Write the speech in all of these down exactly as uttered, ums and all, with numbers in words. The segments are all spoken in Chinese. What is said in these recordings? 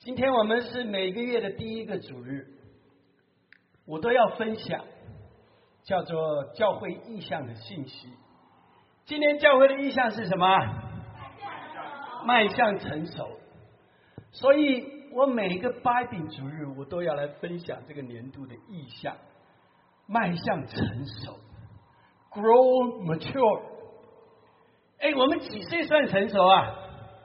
今天我们是每个月的第一个主日，我都要分享叫做教会意向的信息。今天教会的意向是什么？迈向成熟。所以我每一个八饼主日，我都要来分享这个年度的意向，迈向成熟 ，grow mature。哎，我们几岁算成熟啊？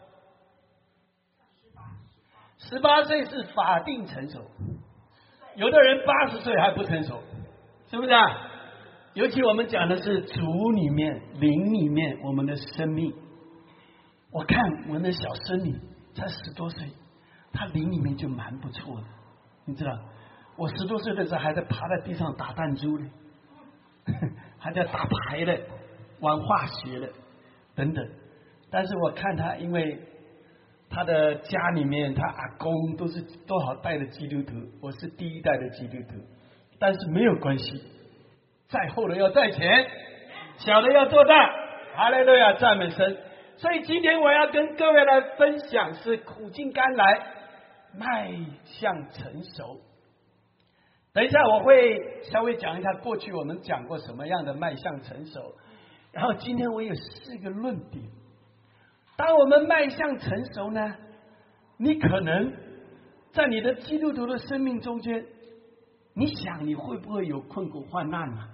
十八岁是法定成熟，有的人八十岁还不成熟，是不是啊？尤其我们讲的是主里面、灵里面我们的生命。我看我的小孙女才十多岁，她灵里面就蛮不错的，你知道，我十多岁的时候还在趴在地上打弹珠呢，还在打牌的、玩化学的等等。但是我看她，因为他的家里面，他阿公都是多少代的基督徒，我是第一代的基督徒，但是没有关系，在后的要在前，小的要做大，哈利路亚，赞美神。所以今天我要跟各位来分享是苦尽甘来，迈向成熟。等一下我会稍微讲一下过去我们讲过什么样的迈向成熟，然后今天我有四个论点。当我们迈向成熟呢，你可能在你的基督徒的生命中间，你想你会不会有困苦患难呢？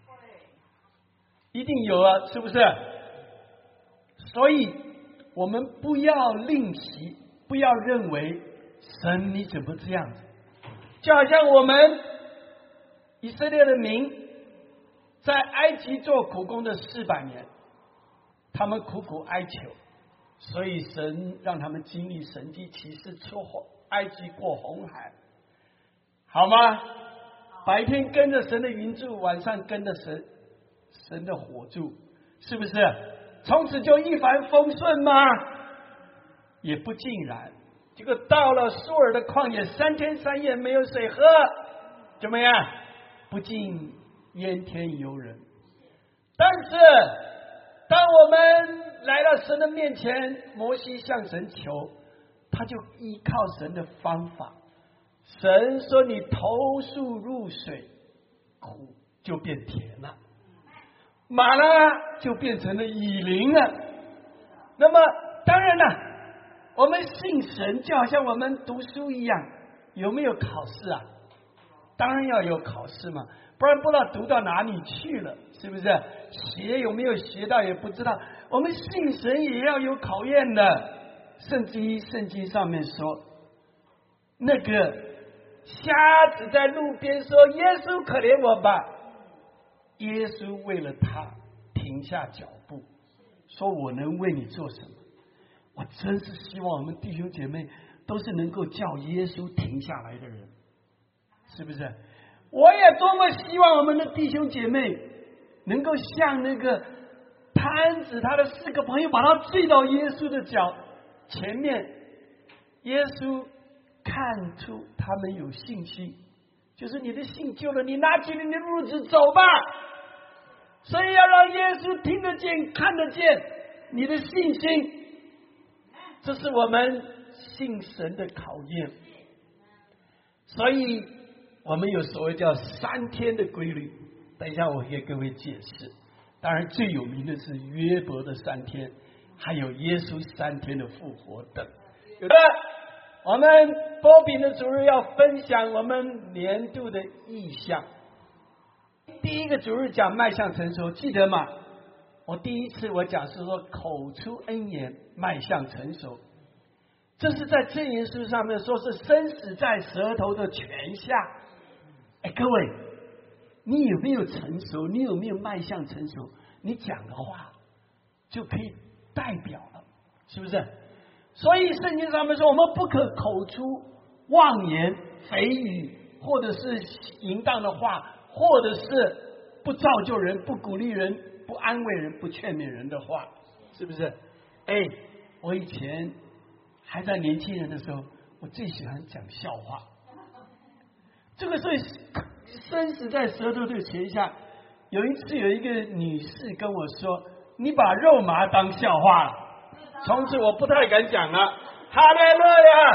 一定有啊，是不是？所以我们不要吝惜，不要认为神你怎么这样子，就好像我们以色列的民在埃及做苦工的四百年，他们苦苦哀求，所以神让他们经历神迹奇事，出埃及过红海，好吗？白天跟着神的云柱，晚上跟着神神的火柱，是不是？从此就一帆风顺吗？也不尽然。结果到了苏尔的旷野，三天三夜没有水喝，怎么样？不尽怨天尤人。但是当我们来到神的面前，摩西向神求，他就依靠神的方法。神说你投树入水，苦就变甜了，马拉就变成了以琳了。那么当然了，我们信神就好像我们读书一样，有没有考试啊？当然要有考试嘛，不然不知道读到哪里去了，是不是？学有没有学到也不知道。我们信神也要有考验的，甚至于圣经上面说，那个瞎子在路边说耶稣可怜我吧，耶稣为了他停下脚步，说我能为你做什么。我真是希望我们弟兄姐妹都是能够叫耶稣停下来的人，是不是？我也多么希望我们的弟兄姐妹能够像那个摊子，他的四个朋友把他坠到耶稣的脚前面，耶稣看出他们有信心，就是你的信救了你，拿起你的褥子走吧。所以要让耶稣听得见看得见你的信心，这是我们信神的考验。所以我们有所谓叫三天的规律，等一下我给各位解释。当然最有名的是约伯的三天，还有耶稣三天的复活等。有的我们波饼的主日要分享我们年度的意向。第一个主日讲迈向成熟，记得吗？我第一次我讲是说口出恩言，迈向成熟。这是在箴言书上面说是生死在舌头的泉下。哎，各位，你有没有成熟？你有没有迈向成熟？你讲的话就可以代表了，是不是？所以圣经上面说，我们不可口出妄言、蜚语，或者是淫荡的话，或者是不造就人、不鼓励人、不安慰人、不劝勉人的话，是不是？哎，我以前还在年轻人的时候，我最喜欢讲笑话。这个是生死在舌头的泉下。有一次有一个女士跟我说，你把肉麻当笑话了。从此我不太敢讲了。哈利路亚！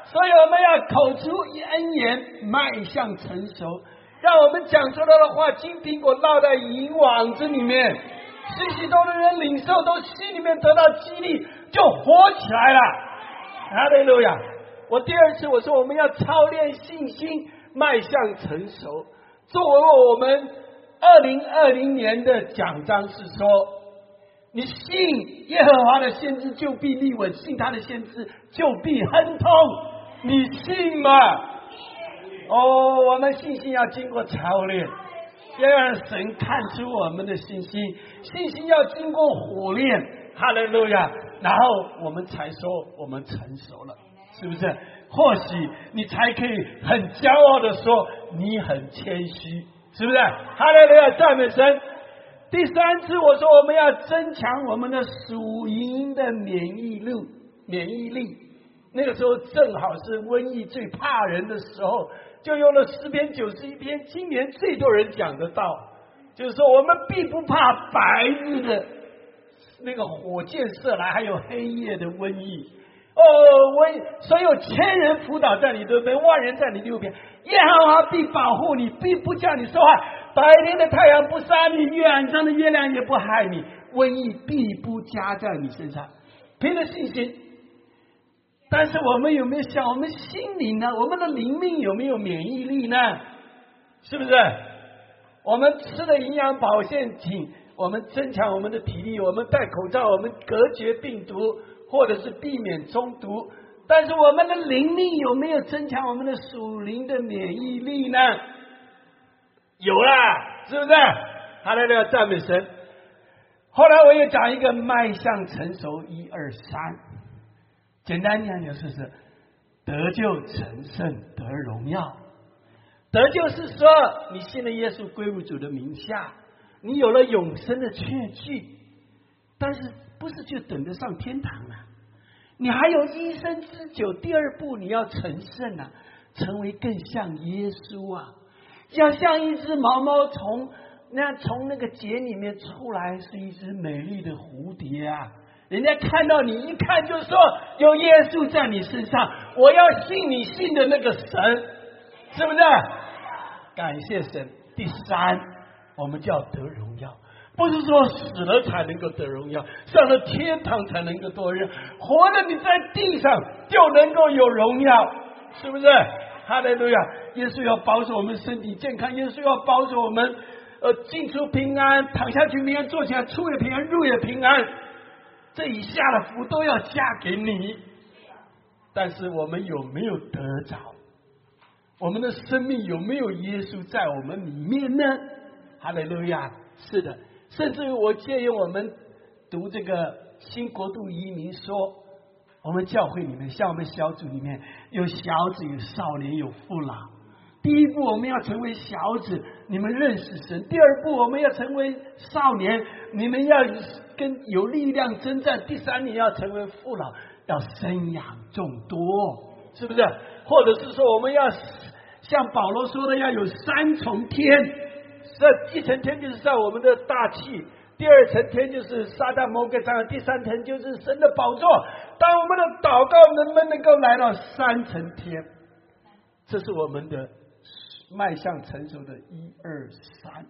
所以我们要口出恩言，迈向成熟，让我们讲出来的话金苹果落在银网子里面，许许多的人领受，都心里面得到激励，就活起来了。哈利路亚！我第二次我说我们要操练信心，迈向成熟。作为我们二零二零年的讲章是说，你信耶和华的先知就必立稳，信他的先知就必亨通。你信吗？哦，我们信心要经过操练，要让神看出我们的信心，信心要经过火炼，哈利路亚，然后我们才说我们成熟了，是不是？或许你才可以很骄傲的说你很谦虚，是不是？哈利路亚，赞美神。第三次我说我们要增强我们的属灵的免疫力，免疫力。那个时候正好是瘟疫最怕人的时候，就用了诗篇九十一篇，今年最多人讲得到，就是说我们必不怕白日的那个火箭射来，还有黑夜的瘟疫。哦，瘟所有千人辅导在你对边，万人在你右边，耶和华必保护你，必不叫你受害。白天的太阳不杀你，晚上的月亮也不害你，瘟疫必不加在你身上。凭着信心。但是我们有没有想，我们心灵呢？我们的灵命有没有免疫力呢？是不是？我们吃的营养保健品，我们增强我们的体力，我们戴口罩，我们隔绝病毒，或者是避免中毒。但是我们的灵命有没有增强我们的属灵的免疫力呢？有啦，是不是？哈利路亚，赞美神。后来我也讲一个迈向成熟，一二三。简单讲就是得救成圣得荣耀。得救是说你信了耶稣归入主的名下，你有了永生的确据，但是不是就等着上天堂了？你还有一生之久。第二步你要成圣啊，成为更像耶稣啊，要像一只毛毛虫那样从那个茧里面出来，是一只美丽的蝴蝶啊。人家看到你一看就说有耶稣在你身上，我要信你信的那个神，是不是？感谢神。第三，我们就要得荣耀，不是说死了才能够得荣耀，上了天堂才能够得荣耀，活着你在地上就能够有荣耀，是不是？哈利路亚！耶稣要保守我们身体健康，耶稣要保守我们呃进出平安，躺下去平安，坐起来出也平安，入也平安。这以下的福都要加给你，但是我们有没有得着？我们的生命有没有耶稣在我们里面呢？哈利路亚！是的，甚至于我借用我们读这个新国度移民说，我们教会里面，像我们小组里面有小子，有少年，有父老。第一步我们要成为小子，你们认识神；第二步我们要成为少年，你们要跟有力量征战；第三你要成为父老，要生养众多，是不是？或者是说我们要像保罗说的，要有三重天。这一层天就是在我们的大气，第二层天就是撒旦魔鬼障碍，第三层就是神的宝座。当我们的祷告能不能够来到三层天，这是我们的迈向成熟的一二三。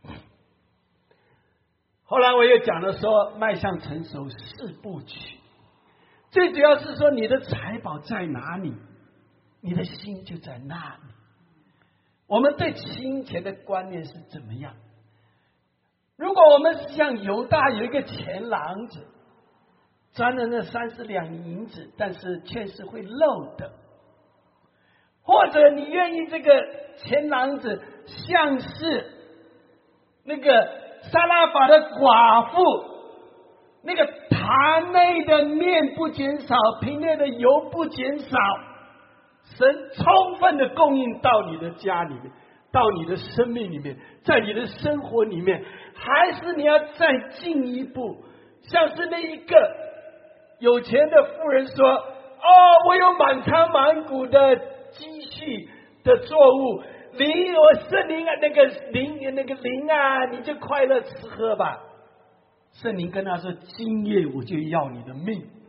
后来我也讲了说，迈向成熟四部曲，最主要是说你的财宝在哪里，你的心就在那里。我们对金钱的观念是怎么样？如果我们是像犹大有一个钱囊子，赚了那三十两银子，但是却是会漏的。或者你愿意这个钱囊子像是那个撒拉法的寡妇，那个坛内的面不减少，瓶内的油不减少，神充分的供应到你的家里面，到你的生命里面，在你的生活里面。还是你要再进一步，像是那一个有钱的富人说，哦，我有满仓满谷的积蓄的作物，灵我圣灵啊，那个灵那个灵啊，你就快乐吃喝吧。圣灵跟他说，今夜我就要你的命，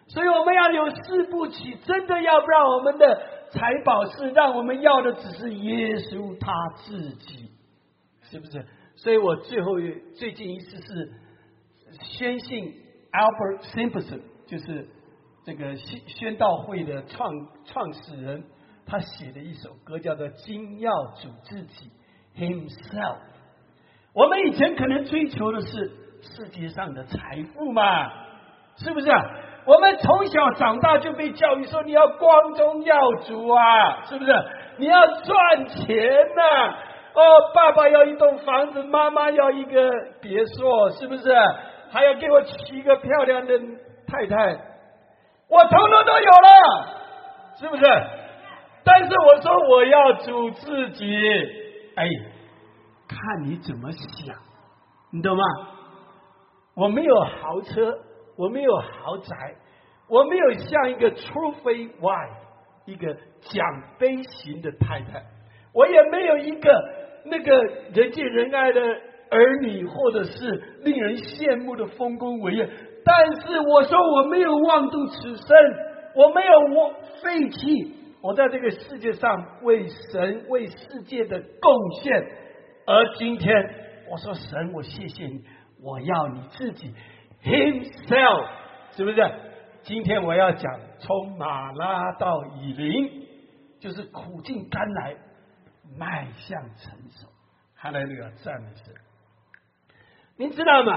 所以我们要有四部曲，真的要不然我们的财宝是让我们要的只是耶稣他自己，是不是？所以我最后最近一次是宣信 Albert Simpson， 就是这个宣宣道会的创创始人，他写的一首歌叫做《今要主自己 Himself》。我们以前可能追求的是世界上的财富嘛，是不是啊？我们从小长大就被教育说你要光宗耀祖啊，是不是？你要赚钱呐、啊！哦，爸爸要一栋房子，妈妈要一个别墅，是不是？还要给我娶一个漂亮的太太，我统统都有了，是不是？但是我说我要主自己，哎，看你怎么想，你懂吗？我没有豪车，我没有豪宅，我没有像一个 trophy wife， 一个奖杯型的太太，我也没有一个那个人见人爱的儿女，或者是令人羡慕的丰功伟业。但是我说我没有妄度此生，我没有我废弃我在这个世界上为神为世界的贡献。而今天我说神，我谢谢你，我要你自己 Himself， 是不是？今天我要讲从马拉到以琳，就是苦尽甘来，迈向成熟。哈利路亚，赞美神！您知道吗？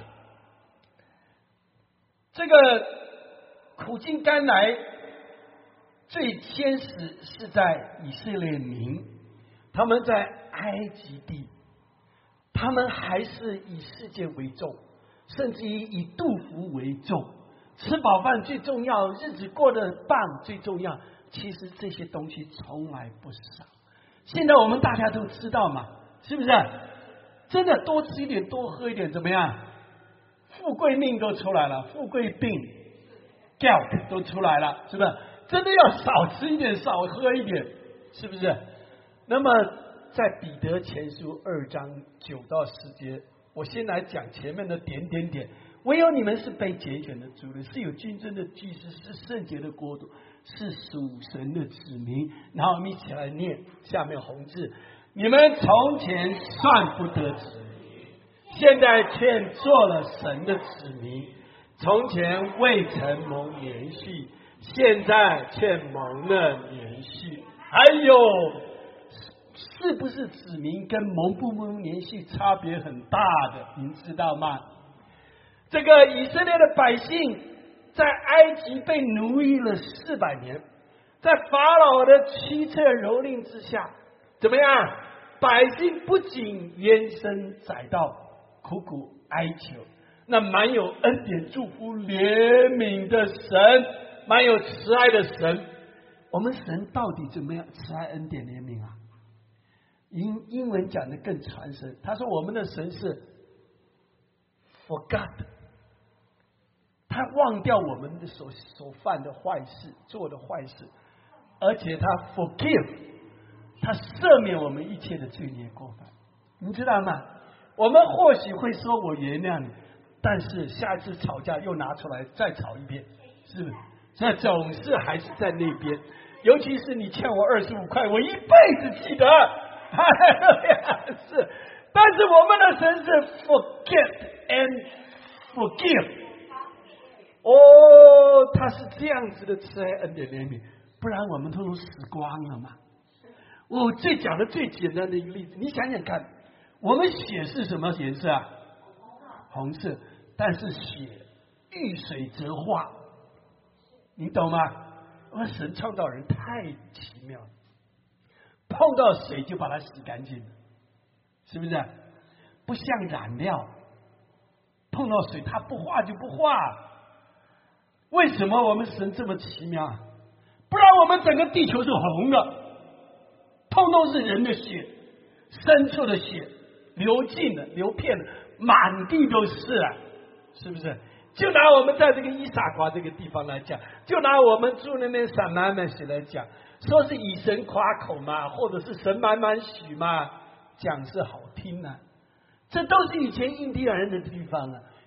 这个苦尽甘来最先始是在以色列民，他们在埃及地，他们还是以世界为重，甚至于以杜甫为重，吃饱饭最重要，日子过得棒最重要。其实这些东西从来不少。现在我们大家都知道嘛，是不是？真的多吃一点，多喝一点，怎么样？富贵命都出来了，富贵病 gout 都出来了，是不是？真的要少吃一点，少喝一点，是不是？那么在彼得前书二章九到十节，我先来讲前面的点点点。唯有你们是被拣选的族人，是有君尊的祭司，是圣洁的国度，是属神的子民。然后我们一起来念下面红字：你们从前算不得子民，现在却做了神的子民；从前未曾蒙连续，现在却蒙了连续。还有，是不是子民跟蒙不蒙连续差别很大的，您知道吗？这个以色列的百姓在埃及被奴役了四百年，在法老的驱策蹂躏之下，怎么样？百姓不仅冤声载道，苦苦哀求，那满有恩典、祝福、怜悯的神，满有慈爱的神。我们神到底怎么样？慈爱、恩典、怜悯啊！英英文讲的更传神，他说我们的神是 forgot， 他忘掉我们的所所犯的坏事、做的坏事，而且他 forgive， 他赦免我们一切的罪孽过犯。你知道吗？我们或许会说我原谅你，但是下一次吵架又拿出来再吵一遍，是不是？那总是还是在那边。尤其是你欠我二十五块，我一辈子记得。是，但是我们的神是 forget and forgive。哦，他是这样子的慈爱、恩典、怜悯，不然我们通通死光了嘛。我最讲的最简单的一个例子，你想想看，我们血是什么颜色啊？红色，但是血遇水则化，你懂吗？我们神创造人太奇妙了，碰到水就把它洗干净了，是不是？不像染料，碰到水它不化就不化。为什么我们神这么奇妙？不然我们整个地球是红的，通通是人的血，牲畜的血流尽了，流遍了，满地都是啊，是不是？就拿我们在这个伊萨夸这个地方来讲，就拿我们住那边散满满许来讲，说是以神夸口嘛，或者是神满满许嘛，讲是好听啊，这都是以前印第安人的地方啊。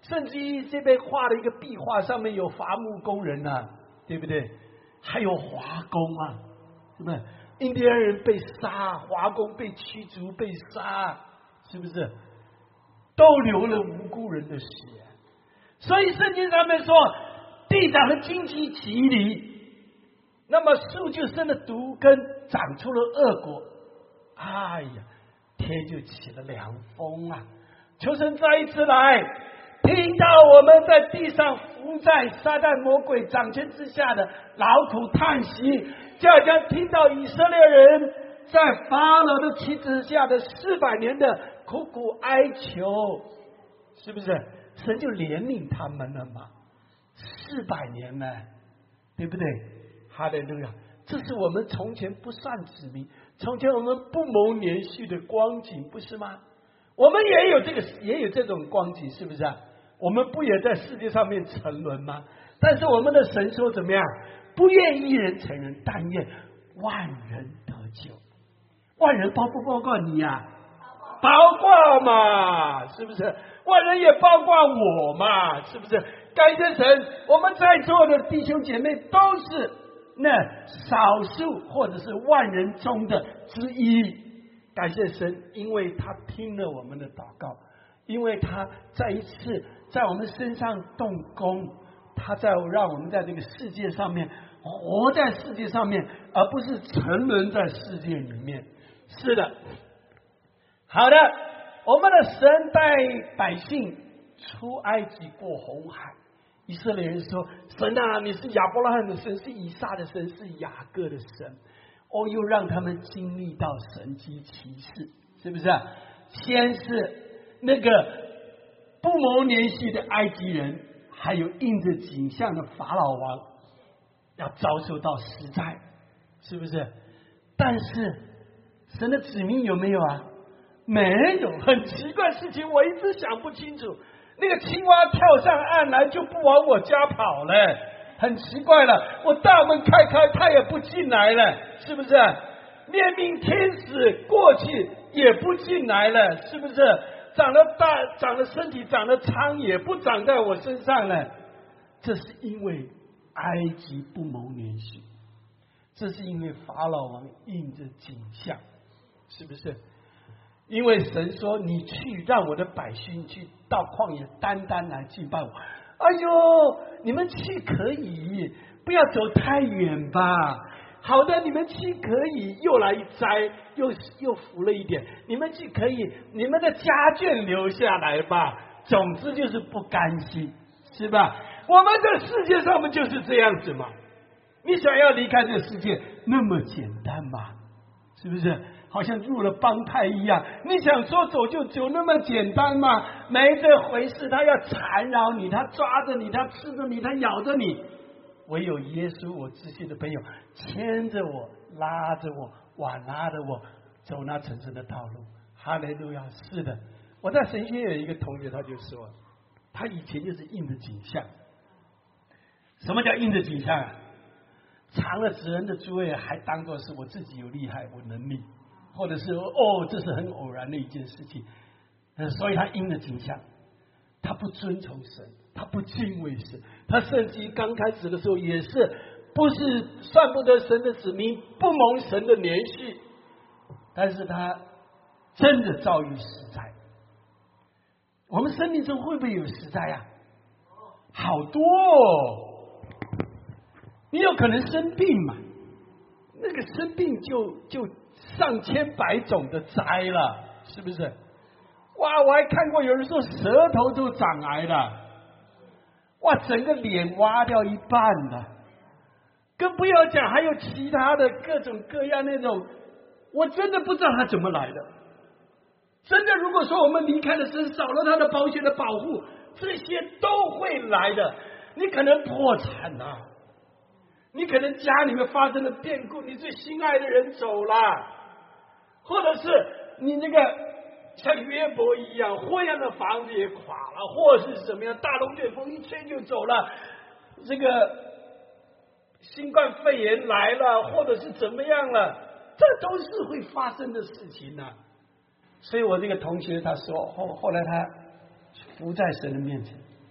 甚至于这边画了一个壁画，上面有伐木工人啊，对不对？还有华工啊，是不是？印第安人被杀，华工被驱逐被杀，是不是？都流了无辜人的血。所以圣经上面说，地长的荆棘蒺藜，那么树就生了毒根，长出了恶果。哎呀，天就起了凉风啊！求神再一次来，听到我们在地上伏在撒旦魔鬼掌权之下的劳苦叹息，就好像听到以色列人在法老的旗帜下的四百年的苦苦哀求，是不是？神就怜悯他们了嘛？四百年呢，对不对？哈利路亚！这是我们从前不算子民，从前我们不蒙连续的光景，不是吗？我们也有这个，也有这种光景，是不是啊？我们不也在世界上面沉沦吗？但是我们的神说怎么样？不愿一人成人，但愿万人得救。万人包不包括你呀、啊？包括嘛，是不是？万人也包括我嘛，是不是？感谢神，我们在座的弟兄姐妹都是那少数或者是万人中的之一。感谢神，因为他听了我们的祷告，因为他再一次在我们身上动工，他在让我们在这个世界上面活在世界上面，而不是沉沦在世界里面。是的，好的，我们的神带百姓出埃及过红海。以色列人说：神啊，你是亚伯拉罕的神，是以撒的神，是雅各的神。哦，又让他们经历到神迹奇事，是不是啊？先是那个不蒙连续的埃及人，还有印着景象的法老王，要遭受到实灾，是不是？但是神的子民有没有啊？没有。很奇怪的事情，我一直想不清楚。那个青蛙跳上岸来就不往我家跑了，很奇怪了。我大门开开，它也不进来了，是不是？怜悯天使过去也不进来了，是不是？长了大，长了身体，长了疮也不长在我身上了。这是因为埃及不蒙连续，这是因为法老王印着景象，是不是？因为神说你去让我的百姓去到旷野单单来敬拜我。哎呦，你们去可以，不要走太远吧。好的，你们去可以，又来一摘，又又服了一点。你们去可以，你们的家眷留下来吧。总之就是不甘心，是吧？我们这世界上面就是这样子嘛。你想要离开这个世界那么简单吗？是不是？好像入了帮派一样，你想说走就走那么简单吗？没这回事，他要缠绕你，他抓着你，他吃着你，他咬着你。唯有耶稣，我知心的朋友，牵着我，拉着我，挽拉着我走那成圣的道路。哈利路亚！是的，我在神学院有一个同学，他就说，他以前就是印着景象。什么叫印着景象啊？尝了职人的滋味，还当作是我自己有厉害，我能力。或者是哦，这是很偶然的一件事情，呃，所以他因着景象，他不遵从神，他不敬畏神，他甚至刚开始的时候也是不是算不得神的子民，不蒙神的连续，但是他真的遭遇实灾。我们生命中会不会有实灾啊？好多哦，你有可能生病嘛，那个生病就就。上千百种的灾了，是不是？哇，我还看过有人说舌头都长癌了，哇，整个脸挖掉一半了，更不要讲还有其他的各种各样那种，我真的不知道他怎么来的。真的，如果说我们离开了神，少了他的保险的保护，这些都会来的。你可能破产啊，你可能家里面发生了变故，你最心爱的人走了，或者是你那个像约伯一样，婚姻的房子也垮了，或者是怎么样，大龙卷风一吹就走了，这个新冠肺炎来了，或者是怎么样了，这都是会发生的事情啊。所以我这个同学他说，后后来他伏在神的面前，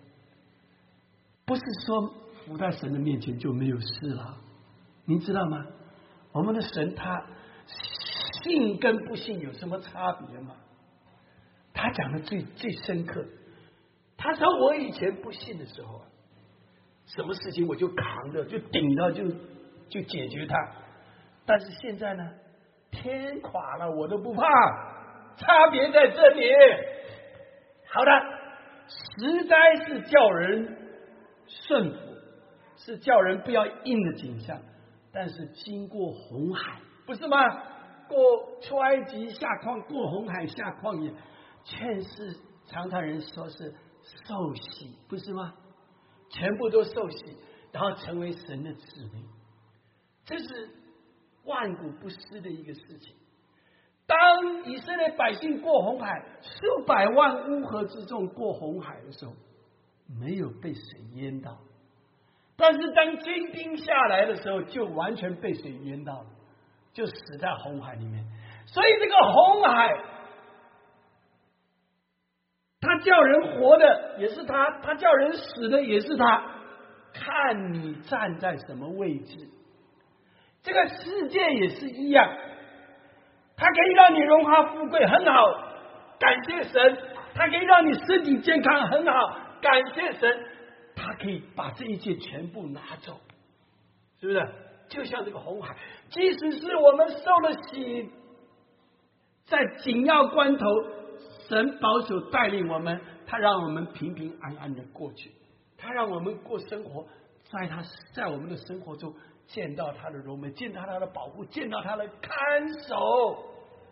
不是说伏在神的面前就没有事了，您知道吗？我们的神他信跟不信有什么差别吗？他讲的最最深刻。他说我以前不信的时候啊，什么事情我就扛着就顶着就就解决它，但是现在呢，天垮了我都不怕，差别在这里。好的，实在是叫人顺服，是叫人不要应着景象，但是经过红海，不是吗？过出埃及下旷，过红海下旷野，劝世常常人说是受洗，不是吗？全部都受洗，然后成为神的子民，这是万古不失的一个事情。当以色列百姓过红海，数百万乌合之众过红海的时候，没有被水淹到，但是当军兵下来的时候，就完全被水淹到了，就死在红海里面。所以这个红海，他叫人活的也是他，他叫人死的也是他，看你站在什么位置。这个世界也是一样，它可以让你荣华富贵，很好，感谢神；它可以让你身体健康，很好，感谢神。它可以把这一切全部拿走，是不是？就像这个红海，即使是我们受了洗，在紧要关头，神保守带领我们，他让我们平平安安的过去，他让我们过生活，在他在我们的生活中见到他的荣美，见到他的保护，见到他的看守。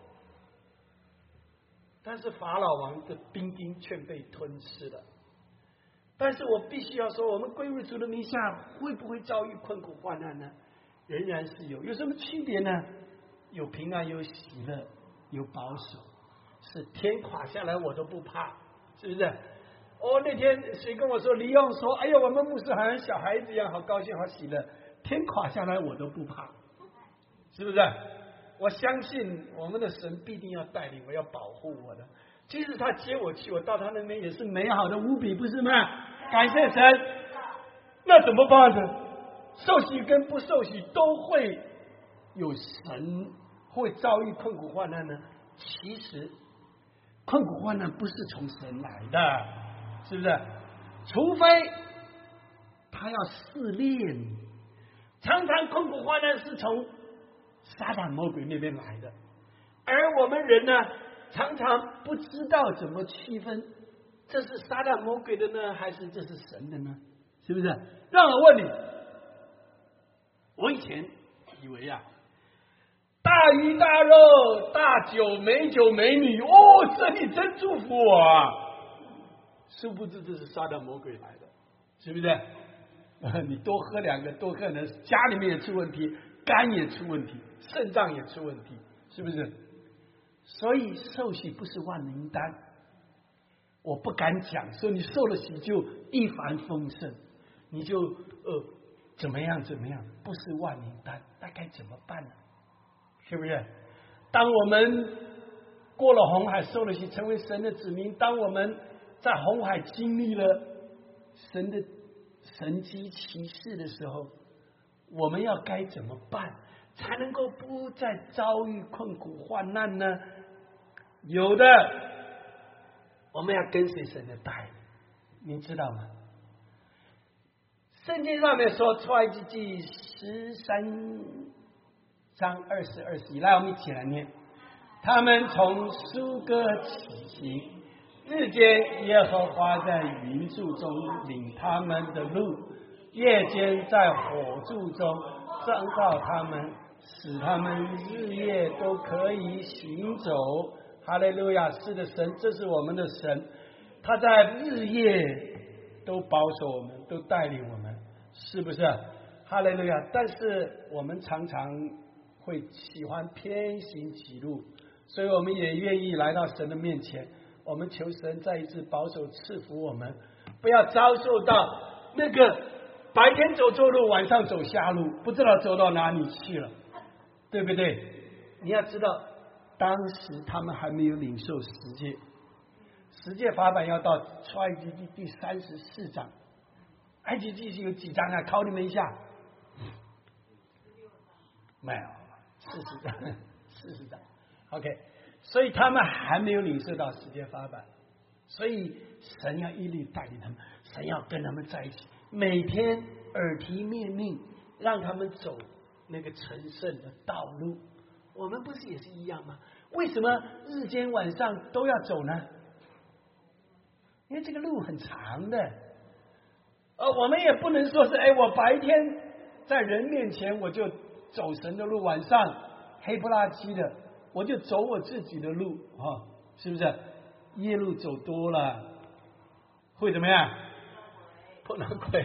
但是法老王的兵丁却被吞噬了。但是我必须要说，我们归入主的名下，会不会遭遇困苦患难呢？仍然是有。有什么区别呢？有平安，有喜乐，有保守。是天垮下来我都不怕，是不是？哦，那天谁跟我说，李勇说，哎呀，我们牧师好像小孩子一样，好高兴，好喜乐。天垮下来我都不怕，是不是？我相信我们的神必定要带领我，要保护我的。即使他接我去，我到他那边也是美好的无比，不是吗？感谢神。那怎么办呢？受洗跟不受洗都会有神会遭遇困苦患难呢？其实困苦患难不是从神来的，是不是？除非他要试炼你。常常困苦患难是从撒旦魔鬼那边来的，而我们人呢，常常不知道怎么区分，这是撒旦魔鬼的呢，还是这是神的呢？是不是？让我问你，我以前以为啊，大鱼大肉、大酒、美酒美女，哦，神你真祝福我啊！殊不知这是撒旦魔鬼来的，是不是？你多喝两个，多喝呢，家里面也出问题，肝也出问题，肾脏也出问题，是不是？所以受洗不是万灵丹，我不敢讲说你受了洗就一帆风顺，你就呃怎么样怎么样，不是万灵丹，那该怎么办呢？是不是？当我们过了红海，受了洗，成为神的子民，当我们在红海经历了神的神迹奇事的时候，我们要该怎么办，才能够不再遭遇困苦患难呢？有的，我们要跟随神的带领，您知道吗？圣经上面说，出埃及记十三章二十二十一，来，我们一起来念。他们从苏哥起行，日间耶和华在云柱中领他们的路，夜间在火柱中照照他们，使他们日夜都可以行走。哈利路亚！是的，神，这是我们的神，他在日夜都保守我们，都带领我们，是不是？哈利路亚！但是我们常常会喜欢偏行己路，所以我们也愿意来到神的面前，我们求神再一次保守赐福我们，不要遭受到那个白天走错路，晚上走瞎路，不知道走到哪里去了，对不对？你要知道，当时他们还没有领受十诫，十诫法版要到出埃及记第三十四章， 埃及记有几章啊？考你们一下。没有，四十章，四十章。OK， 所以他们还没有领受到世界法版，所以神要一律带领他们，神要跟他们在一起，每天耳提面命，让他们走那个成圣的道路。我们不是也是一样吗？为什么日间晚上都要走呢？因为这个路很长的，呃，我们也不能说是哎，我白天在人面前我就走神的路，晚上黑不拉几的我就走我自己的路啊、哦，是不是？夜路走多了会怎么样？碰到鬼。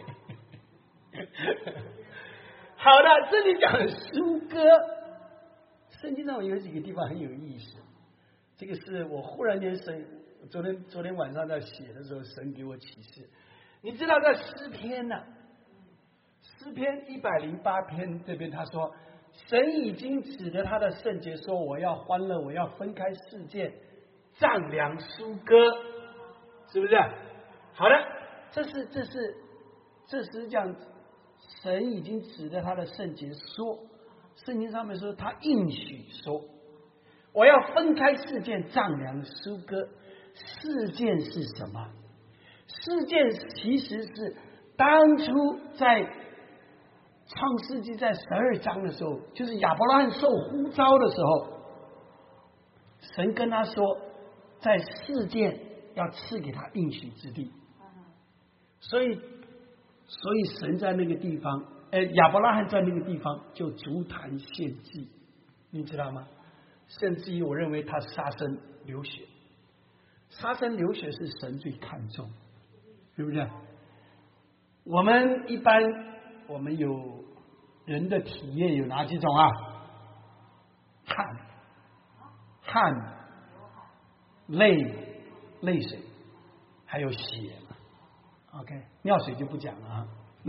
好的，这里讲诗歌。圣经上有几个地方很有意思，这个是我忽然间神昨天昨天晚上在写的时候，神给我启示。你知道在诗篇呢、啊，诗篇一百零八篇这边他说，神已经指着他的圣洁说，我要欢乐，我要分开世界，丈量诗歌，是不是？好的，这是这是这是这样，神已经指着他的圣洁说。圣经上面说，他应许说，我要分开事件，丈量诗歌。事件是什么？事件其实是当初在创世纪在十二章的时候，就是亚伯拉罕受呼召的时候，神跟他说，在事件要赐给他应许之地。所以，所以神在那个地方。呃，亚伯拉罕在那个地方就足坛献祭，你知道吗？甚至于我认为他杀生流血，杀生流血是神最看重，是不是？我们一般我们有人的体液有哪几种啊？汗、汗、泪、泪水，还有血嘛 ？OK， 尿水就不讲了啊。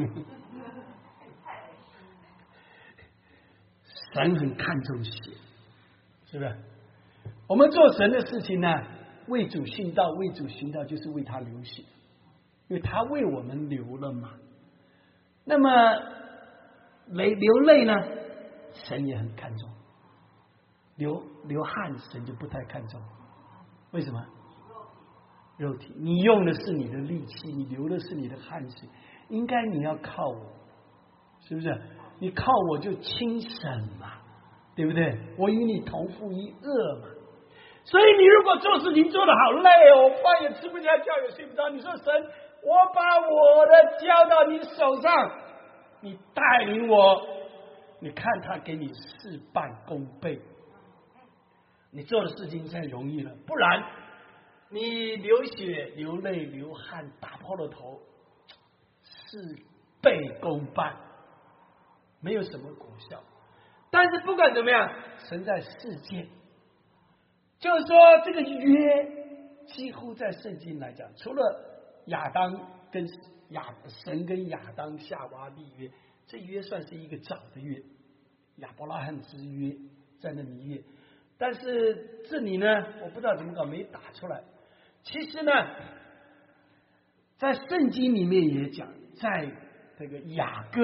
神很看重血，是不是？我们做神的事情呢，为主殉道，为主殉道就是为他流血，因为他为我们流了嘛。那么泪流泪呢，神也很看重。流流汗，神就不太看重。为什么？肉体，你用的是你的力气，你流的是你的汗水，应该你要靠我，是不是？你靠我就轻省嘛，对不对？我与你同负一恶嘛。所以你如果做事情做得好累哦，饭也吃不下，觉也睡不着，你说神，我把我的交到你手上，你带领我，你看他给你事半功倍，你做的事情才容易了。不然你流血流泪流汗打破了头，事倍功半，没有什么果效。但是不管怎么样，神在世界，就是说这个约几乎在圣经来讲，除了亚当跟亚神跟亚当夏娃立约，这约算是一个早的约，亚伯拉罕之约在那里约。但是这里呢，我不知道怎么搞，没打出来。其实呢，在圣经里面也讲，在这个雅各。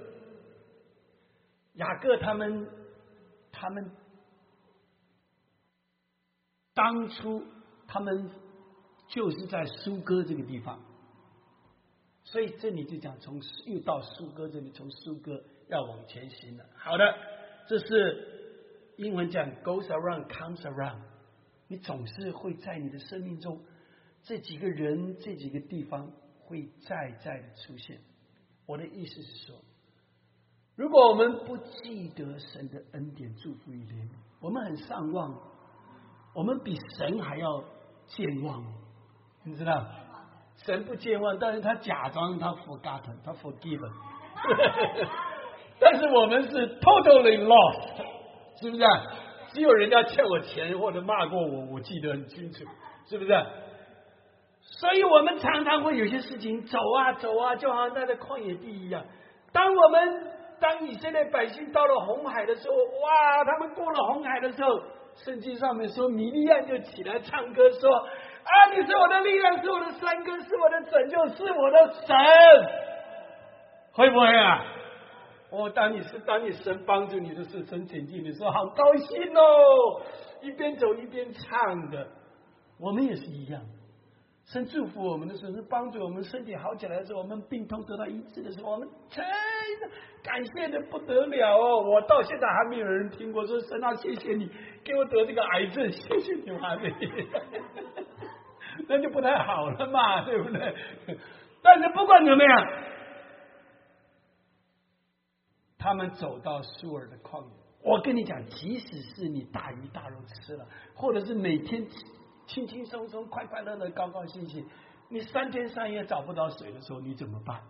雅各他们，他们当初他们就是在苏哥这个地方，所以这里就讲从又到苏哥这里，从苏哥要往前行了。好的，这是英文讲 goes around comes around， 你总是会在你的生命中这几个人这几个地方会再再的出现。我的意思是说，如果我们不记得神的恩典、祝福与怜悯，我们很上望，我们比神还要健忘，你知道？神不健忘，但是他假装他 forgotten， 他 forgiven， 但是我们是 totally lost， 是不是？只有人家欠我钱或者骂过我，我记得很清楚，是不是？所以我们常常会有些事情走啊走啊，就好像在这旷野地一样。当我们当以色列百姓到了红海的时候，哇，他们过了红海的时候，圣经上面说，米利暗就起来唱歌说：啊，你是我的力量，是我的山根，是我的拯救，是我的神。会不会啊？哦，当你是当你神帮助你的时候，神拯救你的时候，好高兴哦！一边走一边唱的。我们也是一样，神祝福我们的时候，是帮助我们身体好起来的时候，我们病痛得到医治的时候，我们真的感谢的不得了哦！我到现在还没有人听过说神啊，谢谢你给我得这个癌症，谢谢你，我还没，那就不太好了嘛，对不对？但是不管怎么样，他们走到苏尔的旷野，我跟你讲，即使是你大鱼大肉吃了，或者是每天轻轻松松、快快乐乐、高高兴兴，你三天三夜找不到水的时候，你怎么办？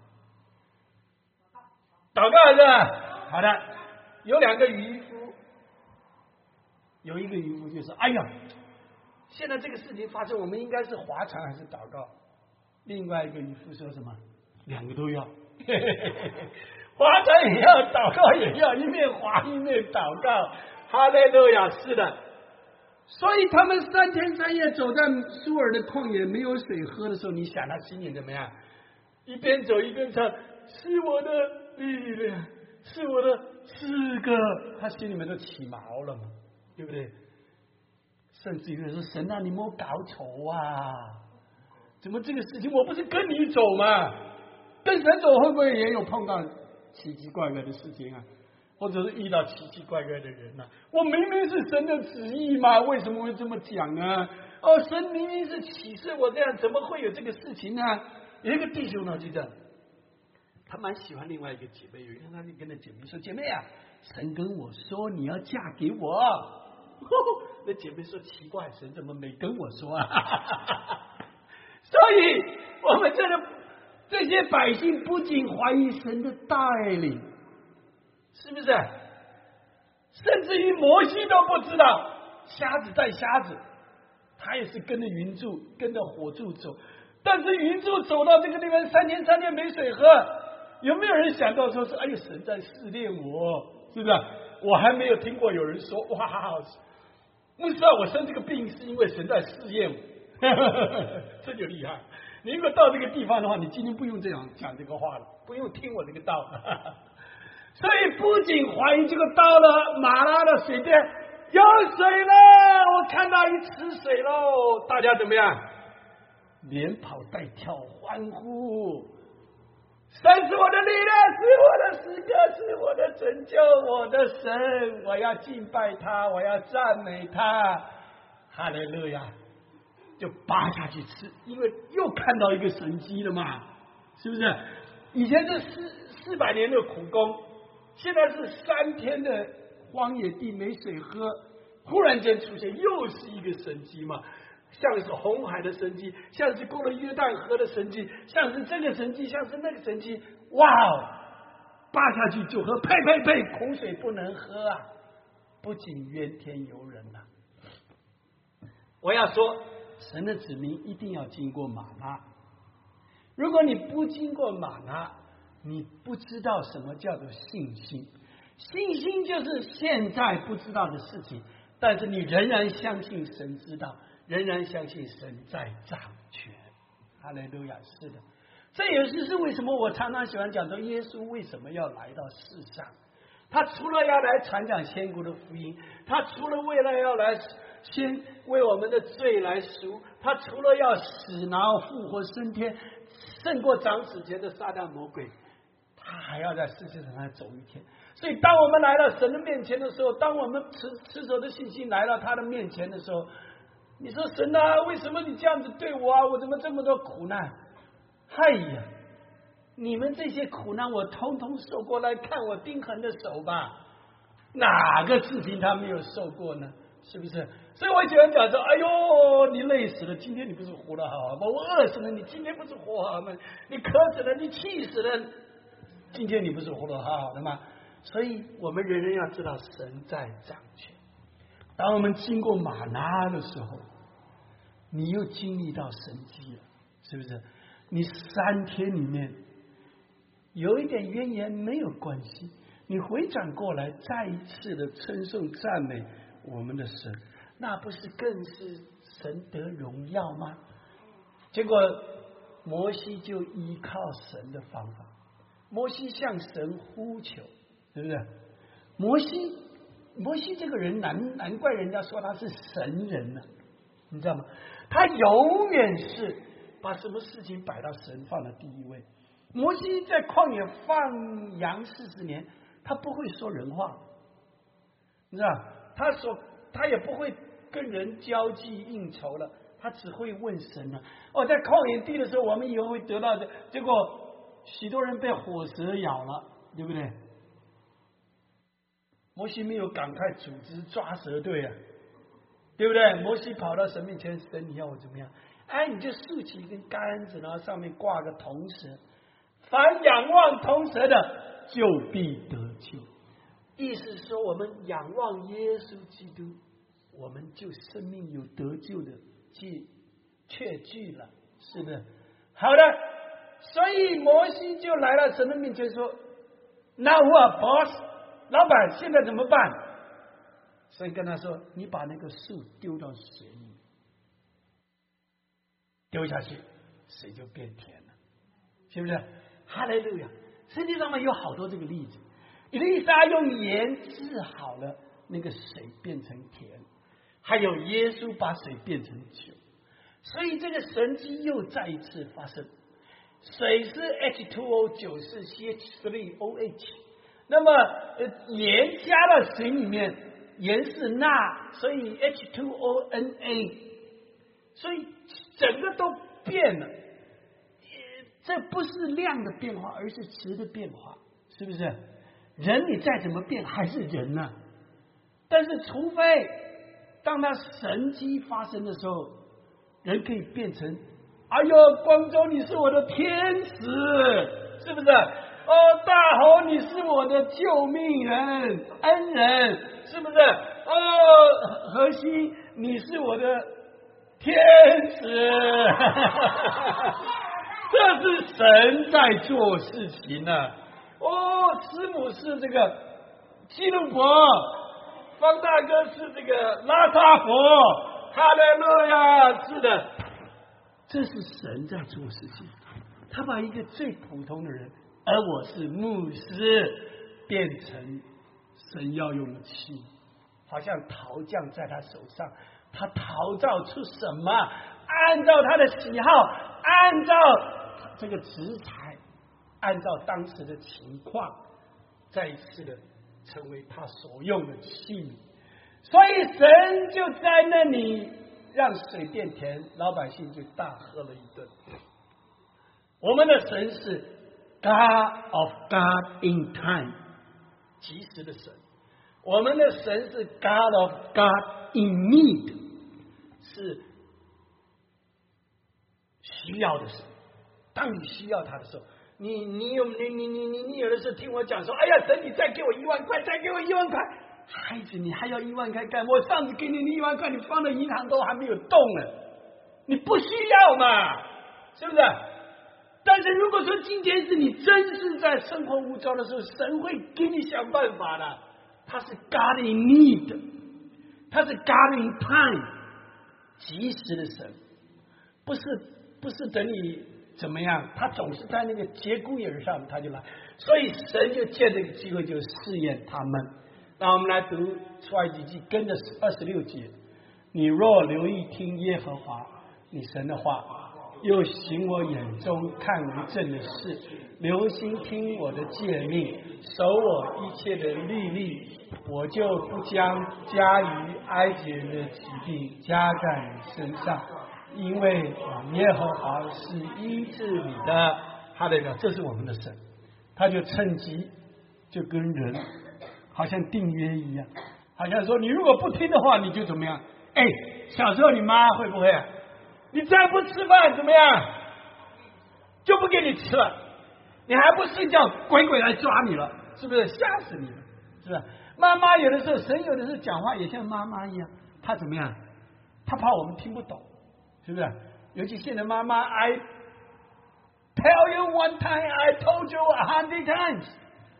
祷告是吧？好的，有两个渔夫，有一个渔夫就说：“哎呀，现在这个事情发生，我们应该是划船还是祷告？”另外一个渔夫说什么？两个都要。划船也要，祷告也要，一面划一面祷告。哈利路亚！是的，所以他们三天三夜走在苏尔的旷野，没有水喝的时候，你想他心里怎么样？一边走一边唱：“是我的力量，是我的诗歌。”他心里面都起毛了嘛，对不对？甚至有人说：“神啊，你莫搞错啊！怎么这个事情我不是跟你走吗？跟神走会不会也有碰到奇奇怪怪的事情啊？或者是遇到奇奇怪怪的人啊？我明明是神的旨意嘛，为什么会这么讲呢？哦，神明明是启示我这样，怎么会有这个事情呢？”有一个弟兄呢就这样，他蛮喜欢另外一个姐妹，有一天他就跟那姐妹说：“姐妹啊，神跟我说你要嫁给我。”那姐妹说：“奇怪，神怎么没跟我说啊？”所以我们这个这些百姓不仅怀疑神的带领，是不是？甚至于摩西都不知道，瞎子带瞎子，他也是跟着云柱、跟着火柱走。但是云柱走到这个地方，三天三夜没水喝，有没有人想到说是哎呦神在试炼我？是不是？我还没有听过有人说哇，牧师啊，我生这个病是因为神在试验我，这就厉害。你如果到这个地方的话，你今天不用这样讲这个话了，不用听我这个道。所以不仅怀疑这个到了马拉的水边有水了，我看到一池水喽，大家怎么样？连跑带跳欢呼，神是我的力量，是我的诗歌，是我的拯救，我的神，我要敬拜他，我要赞美他，哈利路亚！就扒下去吃，因为又看到一个神迹了嘛，是不是？以前是四四百年的苦工，现在是三天的荒野地没水喝，忽然间出现又是一个神迹嘛。像是红海的神迹，像是过了约旦河的神迹，像是这个神迹，像是那个神迹，哇哦！扒下去就喝，呸呸呸，苦水不能喝啊！不仅怨天尤人呐、啊。我要说，神的子民一定要经过玛拿。如果你不经过玛拿，你不知道什么叫做信心。信心就是现在不知道的事情，但是你仍然相信神知道。仍然相信神在掌权，哈利路亚！是的，这也是是为什么我常常喜欢讲说，耶稣为什么要来到世上？他除了要来传讲千古的福音，他除了为了要来先为我们的罪来赎，他除了要死然后复活升天，胜过长子节的撒旦魔鬼，他还要在世界上来走一天。所以，当我们来到神的面前的时候，当我们持持守的信心来到他的面前的时候，你说神啊，为什么你这样子对我啊？我怎么这么多苦难？哎呀，你们这些苦难我通通受过，来看我钉痕的手吧。哪个事情他没有受过呢？是不是？所以我喜欢讲说，哎呦，你累死了，今天你不是活得好吗？我饿死了，你今天不是活好吗？你渴死了，你气死了，今天你不是活得好好的吗？所以我们人人要知道神在掌权。当我们经过玛拿的时候，你又经历到神迹了，是不是？你三天里面有一点渊源没有关系， 你回转过来，再一次的称颂赞美我们的神，那不是更是神得荣耀吗？结果摩西就依靠神的方法，摩西向神呼求，对不对？摩西，摩西这个人难难怪人家说他是神人呢、啊，你知道吗？他永远是把什么事情摆到神放在第一位。摩西在旷野放羊四十年，他不会说人话，你知道，他说他也不会跟人交际应酬了，他只会问神了、啊。哦，在旷野地的时候，我们以后会得到的，结果许多人被火蛇咬了，对不对？摩西没有赶快组织抓蛇队啊，对不对？摩西跑到神面前，神你要我怎么样？哎，你就竖起一根杆子，然后上面挂个铜蛇，凡仰望铜蛇的，就必得救。意思是说，我们仰望耶稣基督，我们就生命有得救的据确据了，是不是？好的，所以摩西就来到神的面前说 ：“Now what, boss？ 老板，现在怎么办？”所以跟他说：“你把那个树丢到水里。”丢下去，水就变甜了，是不是？哈利路亚！圣经上面有好多这个例子，以利沙用盐治好了那个水变成甜，还有耶稣把水变成酒，所以这个神迹又再一次发生。水是 H 二 O， 酒是 C H 三 O H， 那么盐加到水里面，盐是钠，所以 H 二 O N A。所以整个都变了，这不是量的变化，而是质的变化，是不是？人你再怎么变还是人呢、啊？但是除非当他神迹发生的时候，人可以变成，哎呦，光州你是我的天使，是不是？哦，大侯你是我的救命人、恩人，是不是？哦，河西你是我的天使，这是神在做事情呢、啊。哦，师母是这个基路伯，方大哥是这个拉萨佛，哈利路亚，是的，这是神在做事情。他把一个最普通的人，而我是牧师，变成神要用的器，好像陶匠在他手上。他陶造出什么？按照他的喜好，按照这个食材，按照当时的情况，再一次的成为他所用的器皿。所以神就在那里让水变甜，老百姓就大喝了一顿。我们的神是 God of God in time， 及时的神。我们的神是 God of God in need，是需要的时候，当你需要他的时候，你你有你你你你你有的时候听我讲说，哎呀，神你再给我一万块，再给我一万块，孩子你还要一万块干？我上次给你一万块，你放在银行都还没有动呢，你不需要嘛，是不是？但是如果说今天是你真是在生活无招的时候，神会给你想办法的。他是 God in need， 他是 God in time，及时的神，不是不是等你怎么样，他总是在那个节骨眼上他就来，所以神就借这个机会就试验他们。那我们来读出埃及记，跟着二十六节，你若留意听耶和华你神的话，又行我眼中看为正的事，留心听我的诫命，守我一切的律例，我就不将加于埃及人的疾病加在你身上，因为耶和华是医治你的。哈利路亚，这是我们的神，他就趁机就跟人好像订约一样，好像说你如果不听的话，你就怎么样？哎，小时候你妈会不会啊？你再不吃饭怎么样？就不给你吃了，你还不睡觉，鬼鬼来抓你了，是不是？吓死你了，是不是？妈妈有的时候，神有的时候讲话也像妈妈一样，他怎么样？他怕我们听不懂，是不是？尤其现在妈妈 ，I tell you one time, I told you a hundred times，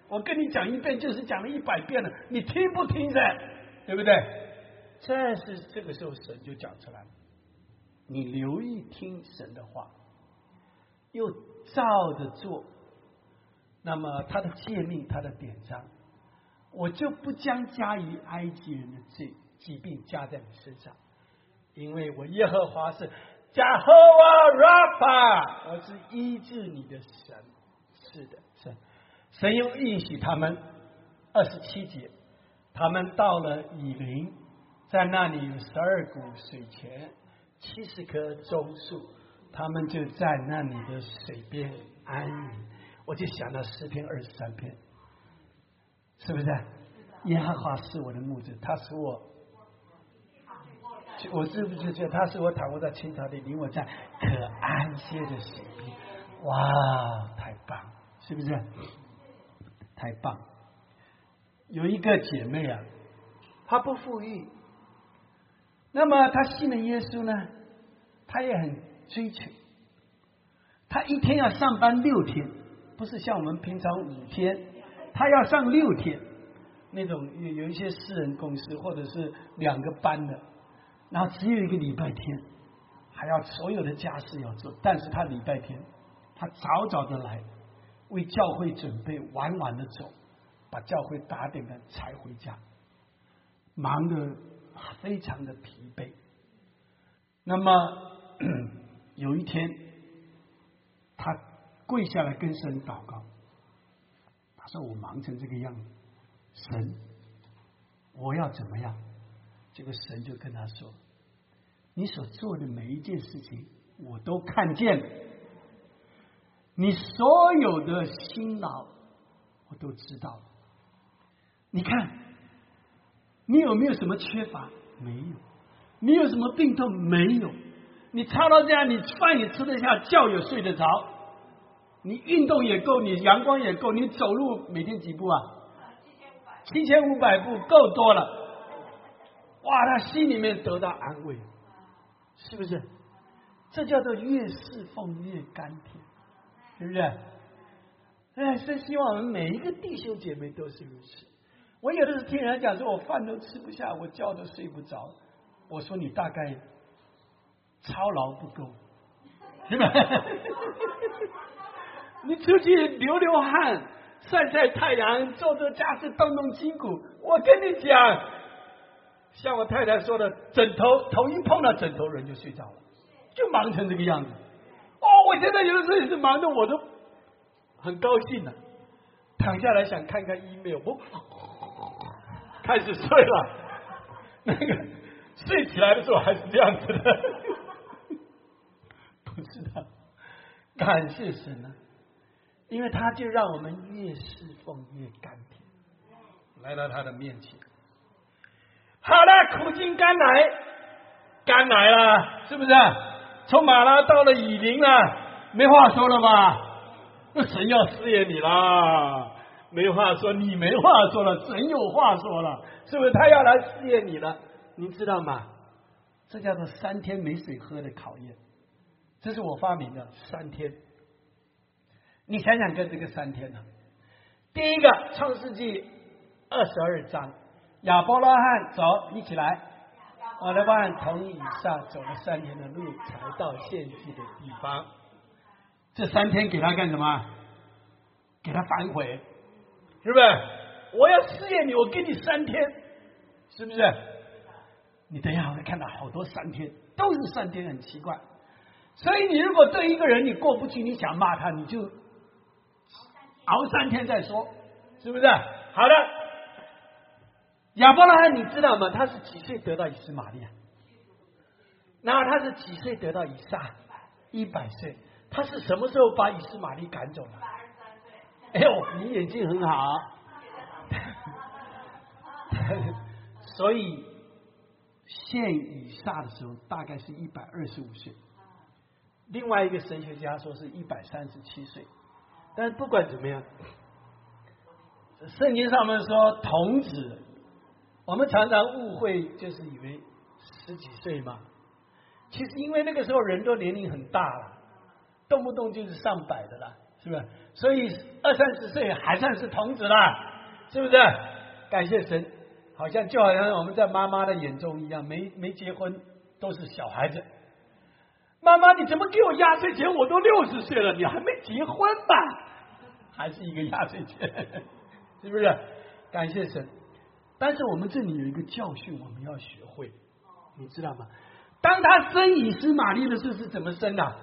我跟你讲一遍就是讲了一百遍了，你听不听噻？对不对？这是这个时候神就讲出来了，你留意听神的话，又照着做，那么他的诫命，他的典章，我就不将加于埃及人的罪疾病加在你身上，因为我耶和华是Jehovah Rapha， 我是医治你的神。是的，神神又应许他们二十七节，他们到了以琳，在那里有十二股水泉，七十棵棕树，他们就在那里的水边安营。我就想到诗篇二十三篇，是不是？耶和华是我的牧者，他使我，我是不是觉得他使我躺卧在青草地，领我在可安歇的水边？哇，太棒，是不是？太棒！有一个姐妹啊，她不富裕，那么她信了耶稣呢，她也很追求，她一天要上班六天，不是像我们平常五天，她要上六天。那种有有一些私人公司或者是两个班的，然后只有一个礼拜天，还要所有的家事要做，但是她礼拜天，她早早的来，为教会准备，晚晚的走，把教会打点了才回家，忙得非常的疲惫。那么有一天，他跪下来跟神祷告，他说：“我忙成这个样子，神，我要怎么样？”这个神就跟他说：“你所做的每一件事情，我都看见了。你所有的辛劳，我都知道了。你看，你有没有什么缺乏？没有。你有什么病痛？没有。你操到这样，你饭也吃得下，觉也睡得着，你运动也够，你阳光也够，你走路每天几步啊？七千五百步，够多了。哇，他心里面得到安慰，是不是？这叫做越侍奉越甘甜。是不是？哎，真希望我们每一个弟兄姐妹都是如此。我有的时候听人家讲说，我饭都吃不下，我觉都睡不着。我说你大概操劳不够，是吧？你出去流流汗，晒晒太阳，做做家事，动动筋骨。我跟你讲，像我太太说的，枕头头一碰到枕头，人就睡着了，就忙成这个样子。哦，我现在有的时候也是忙的，我都很高兴了，躺下来想看看 email， 我开始睡了。那个睡起来的时候还是这样子的，不知道。感谢神啊，因为他就让我们越侍奉越甘甜，来到他的面前。好了，苦尽甘来，甘来了，是不是？从马拉到了以琳了，没话说了吧？那神要试验你啦，没话说，你没话说了，神有话说了，是不是？他要来试验你了，您知道吗？这叫做三天没水喝的考验，这是我发明的三天。你想想看，这个三天呢、啊？第一个，创世纪二十二章，亚伯拉罕走，一起来。亚伯拉罕同以撒走了三天的路，才到献祭的地方。这三天给他干什么？给他反悔，是不是？我要试验你，我给你三天，是不是？你等一下会看到好多三天，都是三天，很奇怪。所以你如果对一个人你过不去，你想骂他，你就熬三天再说，是不是？好的。亚伯拉罕你知道吗？他是几岁得到以斯玛利啊？然后他是几岁得到以撒？一百岁。他是什么时候把以斯玛利赶走了？哎呦，你眼睛很好。所以献以撒的时候大概是一百二十五岁。另外一个神学家说是一百三十七岁。但是不管怎么样，圣经上面说童子，我们常常误会，就是以为十几岁嘛。其实因为那个时候人都年龄很大了，动不动就是上百的了，是不是？ 所以二三十岁还算是童子啦，是不是？感谢神，好像就好像我们在妈妈的眼中一样，没没结婚都是小孩子。妈妈，你怎么给我压岁钱？我都六十岁了，你还没结婚吧？还是一个压岁钱，是不是？感谢神。但是我们这里有一个教训，我们要学会，你知道吗？当他生以斯玛利的时候是怎么生的？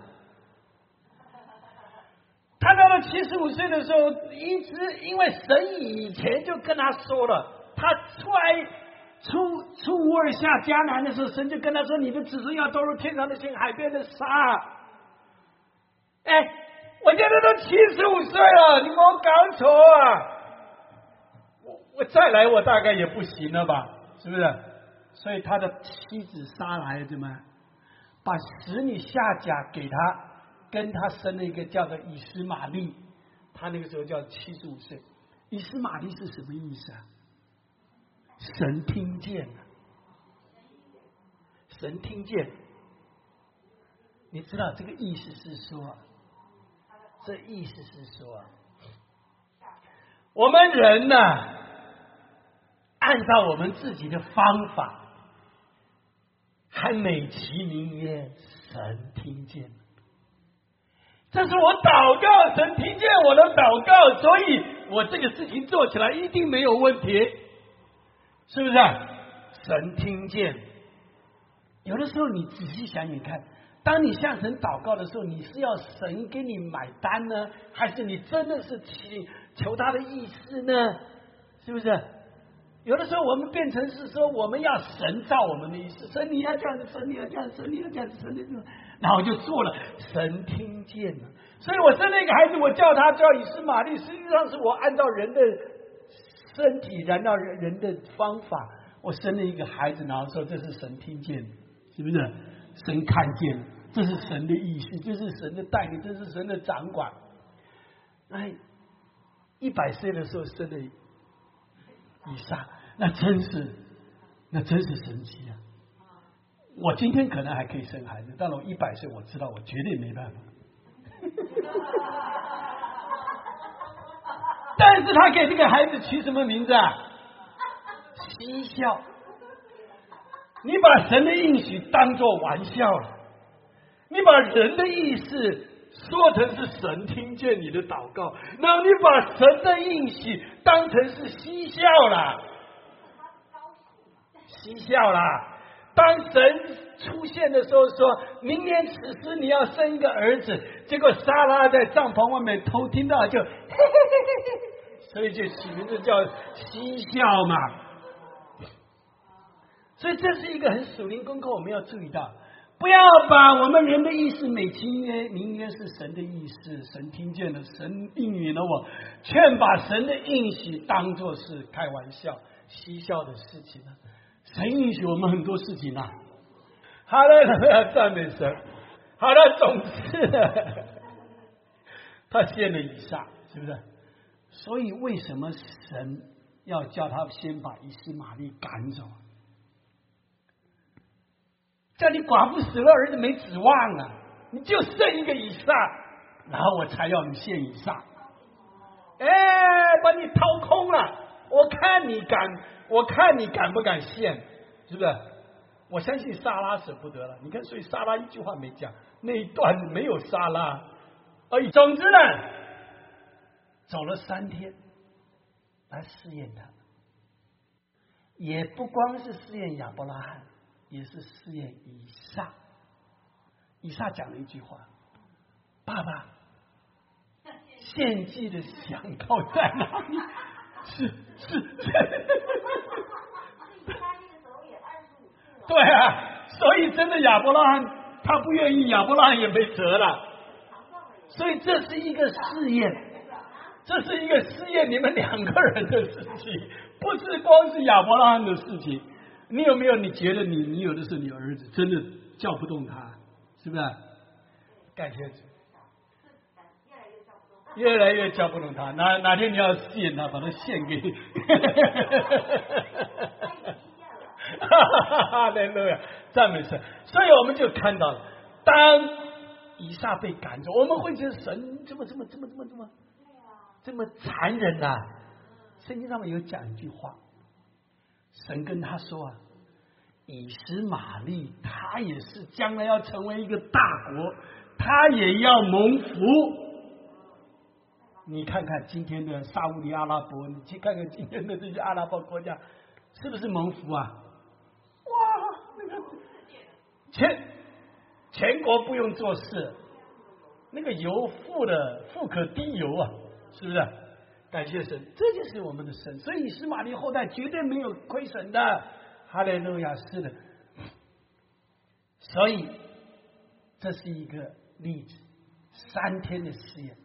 他到了七十五岁的时候，一直因为神以前就跟他说了，他出来出出乌尔下迦南的时候，神就跟他说：“你的子孙要堕入天上的星，海边的沙。”哎，我现在都七十五岁了，你给我搞错啊！我我再来，我大概也不行了吧？是不是？所以他的妻子撒来怎么把使女夏甲给他，跟他生了一个叫做以斯玛利。他那个时候叫七十五岁。以斯玛利是什么意思啊？神听见了，神听见。你知道这个意思是说，这意思是说，我们人呢、啊，按照我们自己的方法，还美其名曰神听见了。这是我祷告，神听见我的祷告，所以我这个事情做起来一定没有问题，是不是？神听见。有的时候你仔细想想看，当你向神祷告的时候，你是要神给你买单呢，还是你真的是求他的意思呢？是不是？有的时候我们变成是说，我们要神照我们的意思，神你要这样子，神你要这样子，神你要这样子，神你要，然后就做了，神听见了。所以我生了一个孩子，我叫他叫以斯玛利，实际上是我按照人的身体，按照人人的方法，我生了一个孩子，然后说这是神听见，是不是？神看见了，这是神的意思，这是神的带领，这是神的掌管。哎，一百岁的时候生了以撒，那真是，那真是神奇啊！我今天可能还可以生孩子，到了我一百岁，我知道我绝对没办法。但是他给这个孩子取什么名字啊？嬉笑。你把神的应许当作玩笑了，你把人的意思说成是神听见你的祷告，然后你把神的应许当成是嬉笑了，嬉笑啦。当神出现的时候说，明年此时你要生一个儿子，结果撒拉在帐篷外面偷听到，就嘿嘿嘿嘿，所以就起名字叫嬉笑嘛。所以这是一个很属灵功课，我们要注意到，不要把我们人的意思美其名曰是神的意思，神听见了，神应允了我，劝把神的应许当作是开玩笑、嬉笑的事情呢。神应许我们很多事情啊。好了，赞美神。好了，总之呢，他献了以撒，是不是？所以为什么神要叫他先把以斯玛利赶走？叫你寡妇死了，儿子没指望了，你就剩一个以撒，然后我才要你献以撒。哎，把你掏空了，我看你敢，我看你敢不敢献，是不是？我相信撒拉舍不得了。你看，所以撒拉一句话没讲，那一段没有撒拉。而总之呢，走了三天来试验他，也不光是试验亚伯拉罕，也是试验以撒。以撒讲了一句话：“爸爸，献祭的香膏在哪里？”是是。对啊，所以真的亚伯拉罕他不愿意，亚伯拉罕也没辙了。所以这是一个试验，这是一个试验你们两个人的事情，不是光是亚伯拉罕的事情。你有没有？你觉得你你有的是你儿子真的叫不动他，是不是？感谢主，越来越叫不动他。哪哪天你要试验他，把他献给你。哈利路亚，赞美神。所以我们就看到了，当以撒被赶走，我们会觉得神这么这么这么这么这么这么残忍啊！圣经上面有讲一句话，神跟他说啊，以实玛利他也是将来要成为一个大国，他也要蒙福。你看看今天的沙烏地阿拉伯，你去看看今天的这些阿拉伯国家，是不是蒙福啊？哇，那个全全国不用做事，那个油富的富可敌油啊，是不是？感谢神，这就是我们的神。所以以实玛利后代绝对没有亏损的，哈利路亚，是的。所以这是一个例子，三天的试验。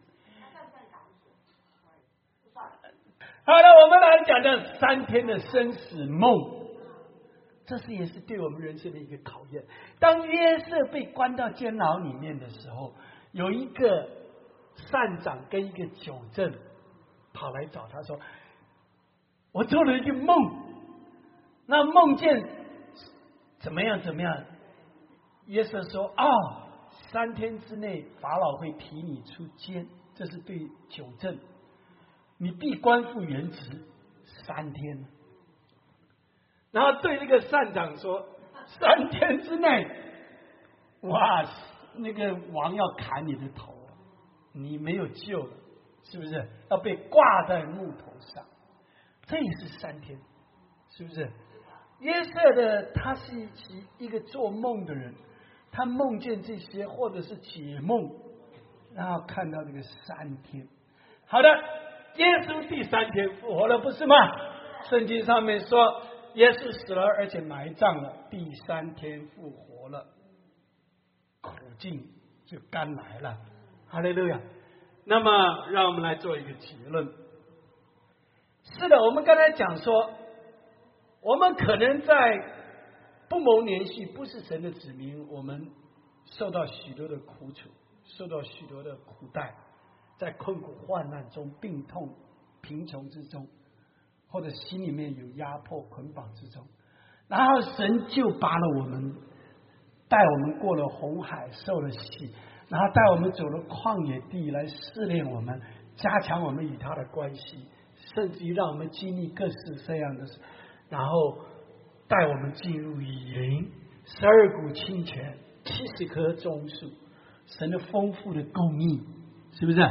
好了，我们来讲讲三天的生死梦，这是也是对我们人生的一个考验。当约瑟被关到监牢里面的时候，有一个善长跟一个酒政跑来找他说，我做了一个梦，那梦见怎么样怎么样。约瑟说，哦，三天之内法老会提你出监，这是对酒政，你必官复原职三天。然后对那个善长说，三天之内，哇，那个王要砍你的头，你没有救了，是不是？要被挂在木头上，这也是三天，是不是？约瑟的他是一个做梦的人，他梦见这些或者是解梦，然后看到这个三天。好的，耶稣第三天复活了，不是吗？圣经上面说耶稣死了而且埋葬了，第三天复活了，苦境就甘来了，哈利路亚。那么让我们来做一个结论。是的，我们刚才讲说，我们可能在不蒙连续，不是神的子民，我们受到许多的苦楚，受到许多的苦待，在困苦患难中、病痛贫穷之中，或者心里面有压迫捆绑之中，然后神就把了我们，带我们过了红海，受了洗，然后带我们走了旷野地来试炼我们，加强我们与他的关系，甚至于让我们经历各式各样的事，然后带我们进入以琳十二股清泉七十棵棕树，神的丰富的供应，是不是？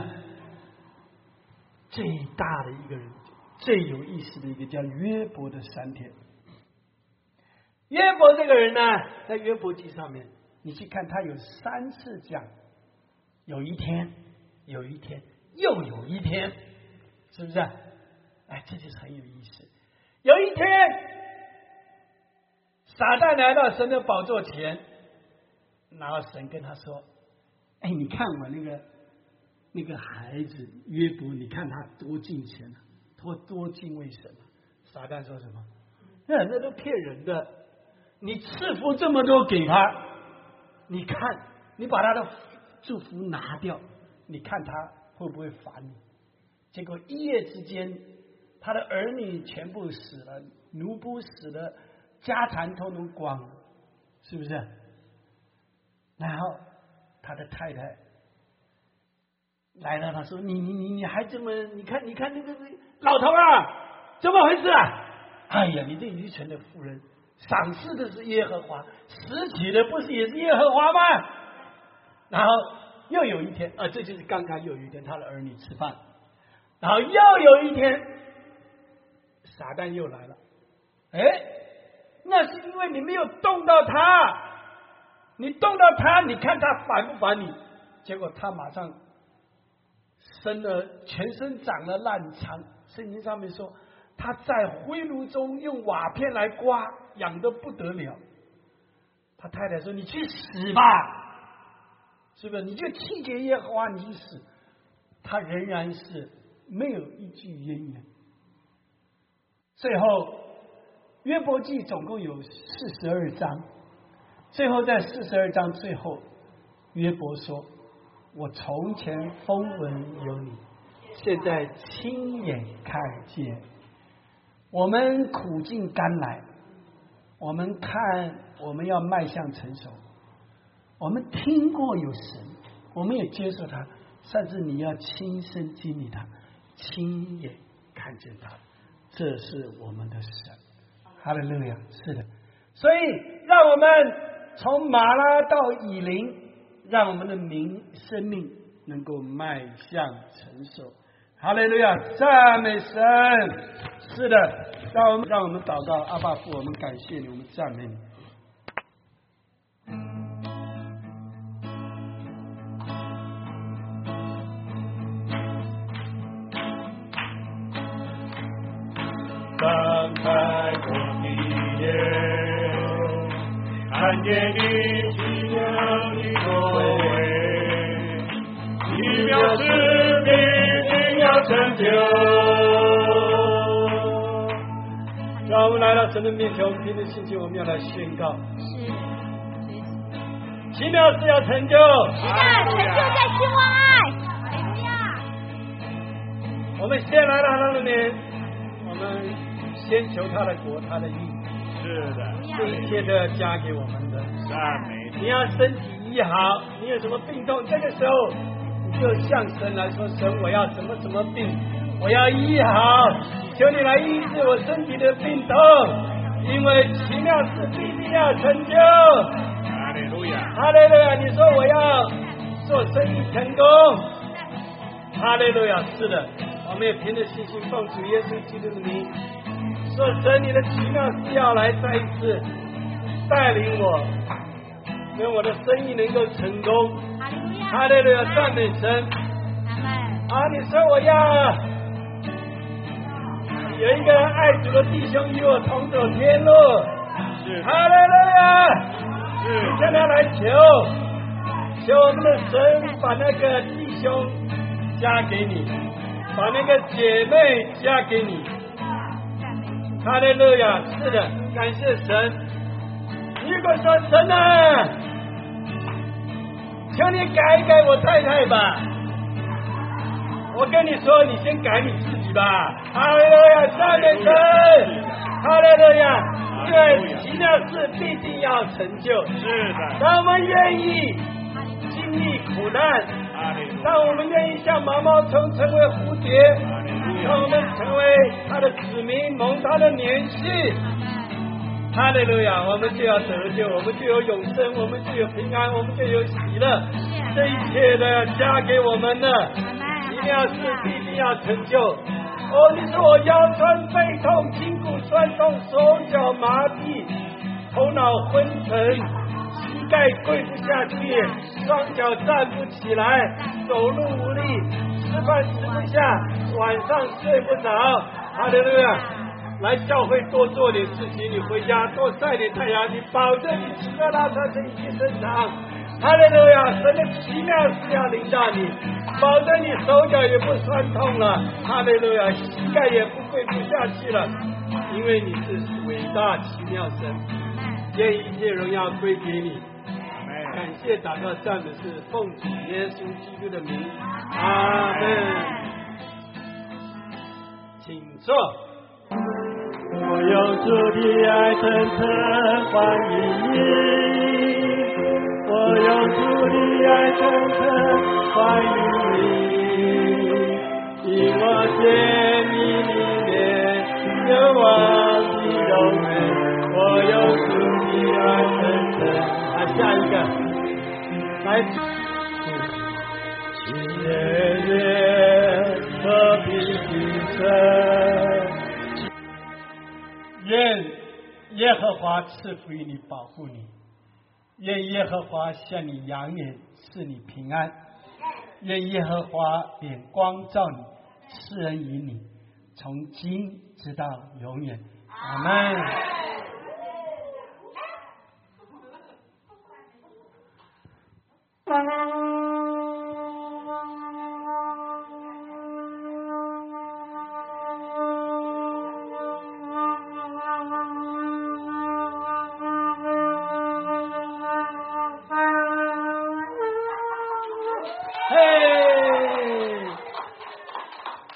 最大的一个人，最有意思的一个叫约伯的三天。约伯这个人呢，在约伯记上面，你去看他有三次讲，有一天，有一天，又有一天，是不是？哎，这就是很有意思。有一天，撒旦来到神的宝座前，然后神跟他说：“哎，你看我那个那个孩子约伯，你看他多敬虔啊，多多敬畏神啊。”撒旦说什么？那那都骗人的。你赐福这么多给他，你看，你把他的祝福拿掉，你看他会不会烦你？结果一夜之间，他的儿女全部死了，奴仆死了，家产统统光了，是不是？然后他的太太来了，他说：“你你你你还这么？你看你看那个老头啊，怎么回事啊？哎呀，你这愚蠢的妇人！赏赐的是耶和华，拾取的不是也是耶和华吗？”然后又有一天啊，这就是刚刚又有一天，他的儿女吃饭，然后又有一天，撒旦又来了。哎，那是因为你没有动到他，你动到他，你看他烦不烦你？结果他马上生了，全身长了烂疮。圣经上面说，他在灰炉中用瓦片来刮，痒得不得了。他太太说：“你去死吧，是不是？你就气节耶和华，你去死。”他仍然是没有一句怨言。最后，约伯记总共有四十二章，最后在四十二章最后，约伯说：“我从前风闻有你，现在亲眼看见。”我们苦尽甘来，我们看我们要迈向成熟，我们听过有神，我们也接受他，甚至你要亲身经历他。 亲眼看见他，这是我们的神。哈利路亚！是的，所以让我们从马拉到以琳，让我们的名生命能够迈向成熟。哈利路亚！赞美神！是的，让我们让我们祷告，阿爸父，我们感谢你，我们赞美你。 张开我的眼，看见你奇妙的作为，奇妙事必定要成就。 让我们来到神的面前，我们凭着信心，我们要来宣告： 是， 奇妙事要成就， 是的，成就在希望爱。哈利路亚！ 我们先来到他的面，我们先求他的国，他的义。 是的， 这一切都要加给我们的。 赞美你要身体医好，你有什么病痛，这个时候你就向神来说：神，我要什么什么病，我要医好，求你来医治我身体的病痛，因为奇妙事必定要成就。 哈利路亚！ 哈利路亚！你说我要做生意成功，哈利路亚！是的，我们也凭着信心奉主耶稣基督的名，说神，你的奇妙事要来再一次带领我，让我的生意能够成功。 哈利路亚！ 哈利路亚！赞美神！ 阿门。 啊，你说我要有一个爱主的弟兄与我同走天路。 是哈利路亚！ 是向他来求，求我们的神把那个弟兄加给你，把那个姐妹加给你。哈利路亚！是的，感谢神。如果说神啊，求你改一改我太太吧，我跟你说，你先改你自己吧。哈利路亚！赞美神！哈利路亚！因为奇妙事必定要成就。 是的， 当我们愿意经历苦难， 哈利路亚！ 当我们愿意像毛毛虫成为蝴蝶， 哈利路让我亚！ 们成为他的子民，蒙他的联系。哈利路亚！我们就要得救，我们就有永生，我们就有平安，我们就有喜乐。这一切都要加给我们的，奇妙事必定要成就。哦，你说我腰酸背痛、筋骨酸痛、手脚麻痹、头脑昏沉、膝盖跪不下去、双脚站不起来、走路无力、吃饭吃不下、晚上睡不着。哈利路亚！来教会多做点事情，你回家多晒点太阳，你保证你吃喝拉撒这一切正常。哈利路亚！神的奇妙事要临到你，保证你手脚也不酸痛了。哈利路亚！膝盖也不跪不下去了，因为你是伟大奇妙神，愿一切荣耀归给你。感谢祷告赞美是奉主耶稣基督的名，阿门。请坐。 我用主的爱深深欢迎你，我用主的爱深深欢迎你，因我见你里面有我的荣美，我用主的爱深深。 来下一个，来， 情月月和平的神。 愿耶和华赐福于你，保护你；愿耶和华向你扬脸，赐你平安；愿耶和华脸光照你，施恩于你，从今直到永远。阿门。嘿。